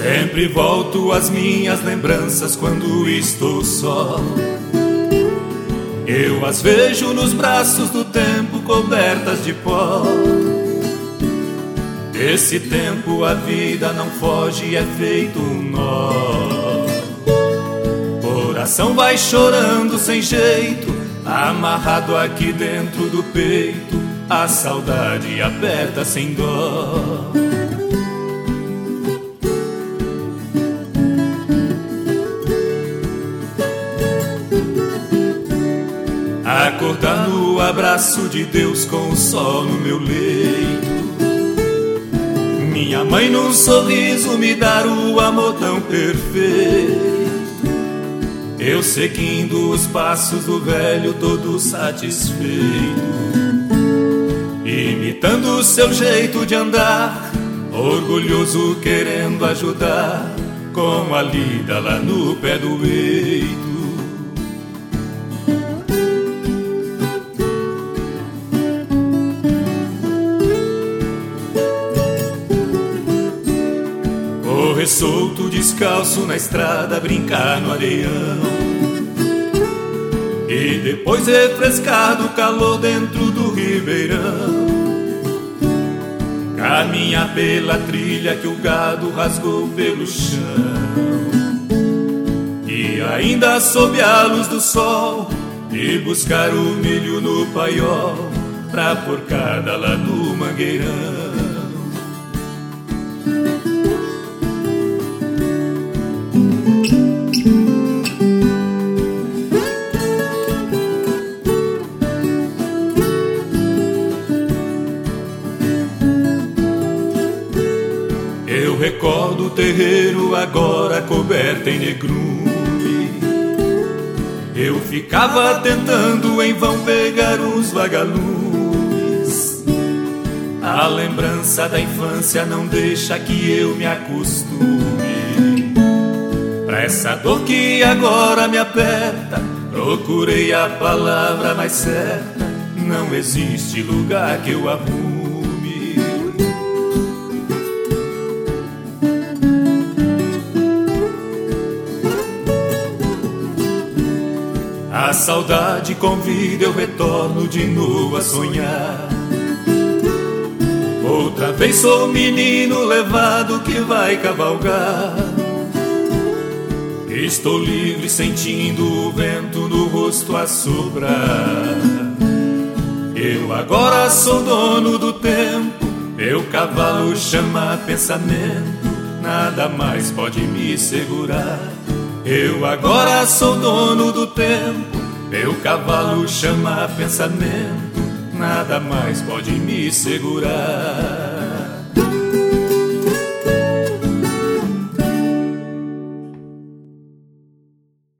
Sempre volto às minhas lembranças quando estou só. Eu as vejo nos braços do tempo cobertas de pó. Desse tempo a vida não foge, é feito um nó. Coração vai chorando sem jeito, amarrado aqui dentro do peito. A saudade aperta sem dó. Acordar no abraço de Deus com o sol no meu leito. Minha mãe num sorriso me dar o amor tão perfeito. Eu seguindo os passos do velho todo satisfeito, imitando o seu jeito de andar, orgulhoso querendo ajudar, com a lida lá no pé do eito. Correr solto, descalço na estrada, brincar no areião, e depois refrescar do calor dentro do ribeirão. Caminhar pela trilha que o gado rasgou pelo chão, e ainda sob a luz do sol, e buscar o milho no paiol, pra porcada lá no mangueirão. Eu recordo o terreiro agora coberto em negrume. Eu ficava tentando em vão pegar os vagalumes. A lembrança da infância não deixa que eu me acostume. Pra essa dor que agora me aperta, procurei a palavra mais certa. Não existe lugar que eu arrume. A saudade convida, eu retorno de novo a sonhar. Outra vez sou o menino levado que vai cavalgar. Estou livre sentindo o vento no rosto a soprar. Eu agora sou dono do tempo, meu cavalo chama pensamento, nada mais pode me segurar. Eu agora sou dono do tempo, meu cavalo chama pensamento, nada mais pode me segurar.